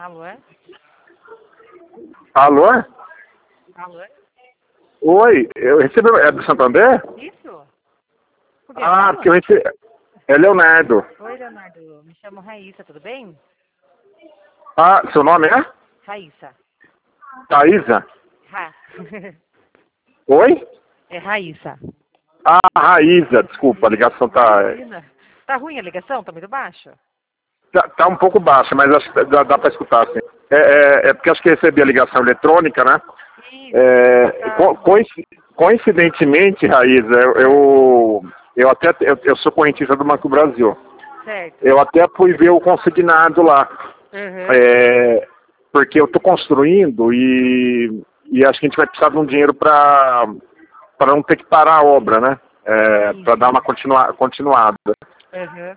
Alô, é? Alô? Alô, é? Oi, eu recebi... É do Santander? Isso? Por quê? Ah, porque eu recebi... É Leonardo. Oi, Leonardo. Me chamo Raíssa, tudo bem? Ah, seu nome é? Raíssa. Thaísa? Ra. Oi? É Raíssa. Ah, Raíza, desculpa, a ligação Imagina. Tá ruim a ligação? Tá muito baixo? tá um pouco baixa, mas acho que dá pra escutar, sim. É porque acho que recebi a ligação eletrônica, né? Isso. Tá... Coincidentemente, Raíza, eu sou correntista do Banco do Brasil. Certo. Eu até fui ver o consignado lá. Uhum. Porque eu estou construindo e acho que a gente vai precisar de um dinheiro para não ter que parar a obra, né? Para dar uma continuada. Uhum.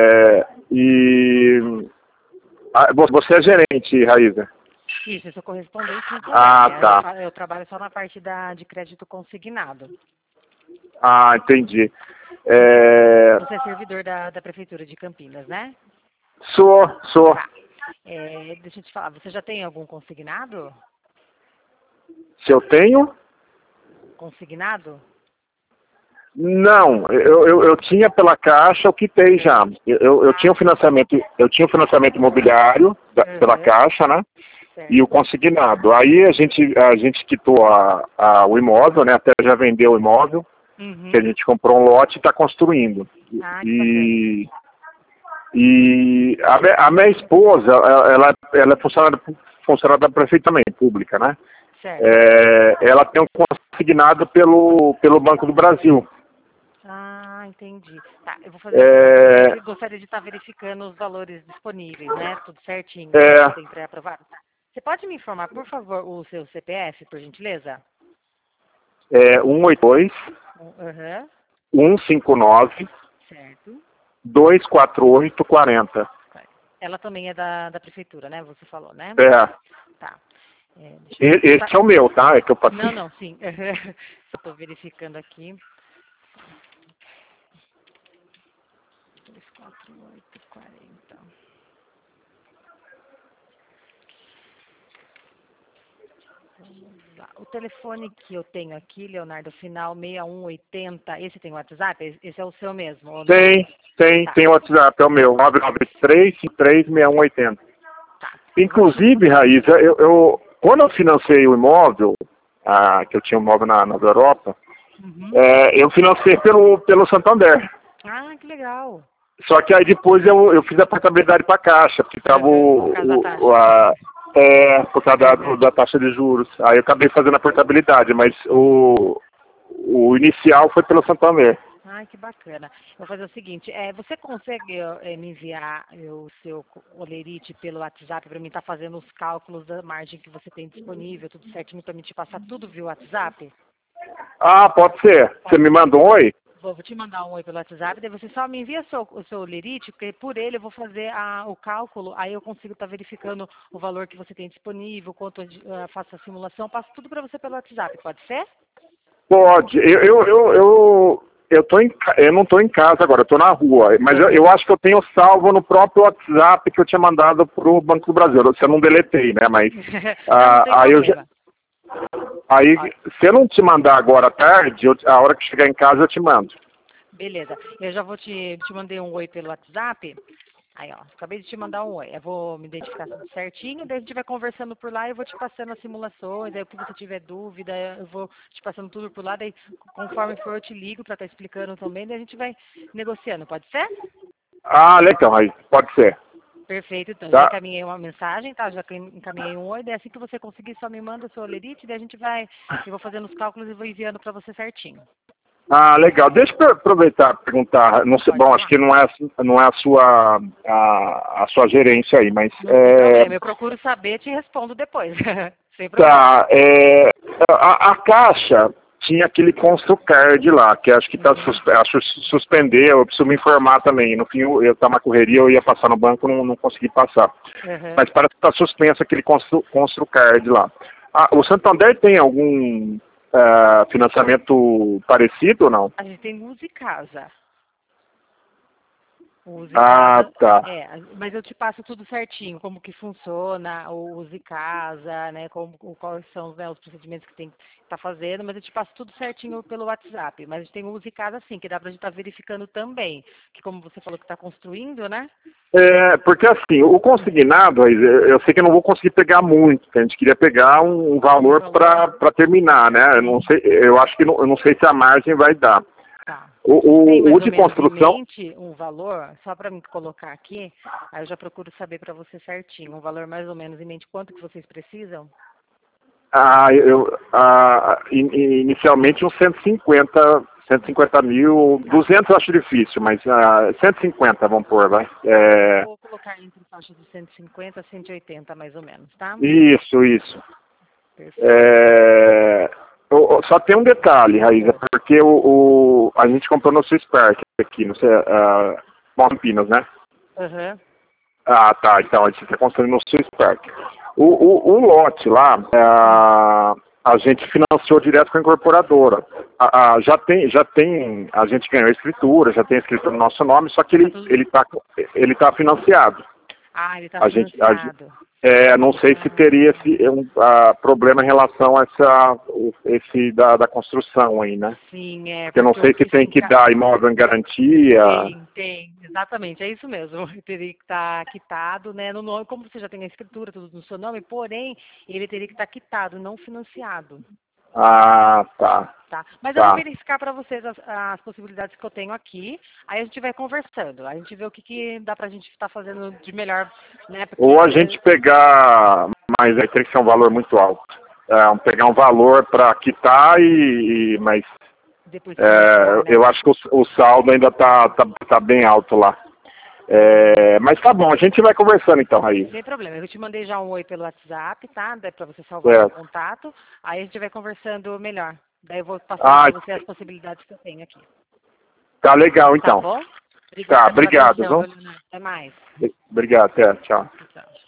Você é gerente, Raíza? Isso, eu sou correspondente no Ah, Santander. tá. Eu trabalho só na parte de crédito consignado. Ah, entendi. Você é servidor da Prefeitura de Campinas, né? Sou. Tá. Deixa eu te falar, você já tem algum consignado? Se eu tenho? Consignado? Não, eu tinha pela Caixa, eu quitei já. Eu tinha o financiamento imobiliário pela Caixa, né? E o Certo. consignado. Aí a gente quitou o imóvel, né? Até já vendeu o imóvel, que a gente comprou um lote e está construindo. Ah, que bacana. E a minha esposa, ela é funcionária da prefeitura também, pública, né? Certo. Ela tem um consignado pelo Banco do Brasil. Ah, entendi. Tá, eu vou fazer assim, então. Eu gostaria de estar verificando os valores disponíveis, né? Tudo certinho, que você tem pré-aprovado. Tá. Você pode me informar, por favor, o seu CPF, por gentileza? 182 Aham. 159 Certo. 248 40. Ela também é da prefeitura, né? Você falou, né? É. Tá. Deixa eu ver. Esse é o meu, tá? É que eu passei. Não, sim. Só tô verificando aqui. 24840. Vamos lá. O telefone que eu tenho aqui, Leonardo, final 6180, esse tem WhatsApp? Esse é o seu mesmo, ou não? Tem o WhatsApp, é o meu, 993-536180. Tá. Inclusive, Raíza, quando eu financei o imóvel, que eu tinha um imóvel na Europa, eu financei pelo Santander. Ah, que legal. Só que aí depois eu fiz a portabilidade para a Caixa, porque estava Por causa da taxa. por causa da taxa de juros. Aí eu acabei fazendo a portabilidade, mas o inicial foi pelo Santander. Ai, que bacana. Vou fazer o seguinte, você consegue me enviar o seu olerite pelo WhatsApp para mim estar fazendo os cálculos da margem que você tem disponível, tudo certinho, para me te passar tudo via WhatsApp? Ah, pode ser. Você me manda um oi? Vou te mandar um oi pelo WhatsApp, daí você só me envia o seu olerite, porque por ele eu vou fazer o cálculo, aí eu consigo estar verificando o valor que você tem disponível, quanto eu faço a simulação, passo tudo para você pelo WhatsApp, pode ser? Pode. Eu não estou em casa agora, eu estou na rua. Mas eu acho que eu tenho salvo no próprio WhatsApp que eu tinha mandado para o Banco do Brasil. Eu não deletei, né? Mas não tem problema. Aí, se eu não te mandar agora à tarde, a hora que chegar em casa eu te mando. Beleza. Eu já vou te mandei um oi pelo WhatsApp. Aí, ó, acabei de te mandar um oi. Eu vou me identificar tudo certinho, daí a gente vai conversando por lá e eu vou te passando as simulações, aí o que você tiver dúvida, eu vou te passando tudo por lá, daí conforme for eu te ligo para estar explicando também, daí a gente vai negociando, pode ser? Ah, legal, aí pode ser. Perfeito, então. Tá. Já encaminhei uma mensagem, tá? Já encaminhei um oi, daí assim que você conseguir, só me manda o seu olerite, daí a gente vai, eu vou fazendo os cálculos e vou enviando para você certinho. Ah, legal. Deixa eu aproveitar e perguntar. Não sei, bom, acho que não é a sua gerência aí, mas não tem problema, eu procuro saber, te respondo depois. Sem problema. Tá. A Caixa tinha aquele ConstruCard lá, que acho que suspendeu. Eu preciso me informar também. No fim, eu estava na correria, eu ia passar no banco, não consegui passar. Mas parece que está suspenso aquele ConstruCard lá. O Santander tem algum financiamento parecido ou não? A gente tem luz e casa. O Use Ah, Casa, tá. mas eu te passo tudo certinho, como que funciona o Use Casa, né, quais são, né, os procedimentos que tem que estar fazendo, mas eu te passo tudo certinho pelo WhatsApp. Mas a gente tem o Use Casa sim, que dá pra gente estar verificando também, que como você falou que está construindo, né? Porque assim, o consignado, eu sei que eu não vou conseguir pegar muito, que a gente queria pegar um valor para terminar, né? Eu não sei, eu acho que eu não sei se a margem vai dar. Tá. Tem O mais ou de menos em construção, mente um valor, só para me colocar aqui, aí eu já procuro saber para você certinho, um valor mais ou menos em mente, quanto que vocês precisam? inicialmente uns 150 mil, 200 eu acho difícil, mas 150 vamos pôr, vai. Vou colocar entre faixa de 150 a 180 mais ou menos, tá? Isso. Perfeito. Só tem um detalhe, Raíza, porque a gente comprou no Swiss Park aqui, não sei, Campinas, né? Aham. Ah, tá, então a gente está construindo no Swiss Park. O lote lá, a gente financiou direto com a incorporadora. Já tem, a gente ganhou a escritura, já tem a escritura no nosso nome, só que ele tá financiado. Ah, ele está A gente, financiado. não sei se teria problema em relação a esse da construção aí, né? Sim, Porque eu não sei se tem que dar imóvel em garantia. Tem, exatamente, é isso mesmo. Ele teria que estar quitado, né, no nome, como você já tem a escritura, tudo no seu nome, porém, ele teria que estar quitado, não financiado. Ah, tá. Tá? Mas eu vou Tá. verificar para vocês as possibilidades que eu tenho aqui, aí a gente vai conversando, a gente vê o que dá pra gente estar fazendo de melhor, né? Porque, Ou a gente pegar, mas aí tem que ser um valor muito alto. Pegar um valor para quitar mas depois financiar, né? eu acho que o saldo ainda tá bem alto lá. Mas tá bom, a gente vai conversando então, Raíssa. Sem problema, eu te mandei já um oi pelo WhatsApp, tá? Daí pra você salvar meu contato, aí a gente vai conversando melhor. Daí eu vou passando para você as possibilidades que eu tenho aqui. Tá legal então. Tá bom? Tá, Obrigada pela obrigado. atenção, Leonardo. Até mais. Obrigado, até, tchau. Tchau.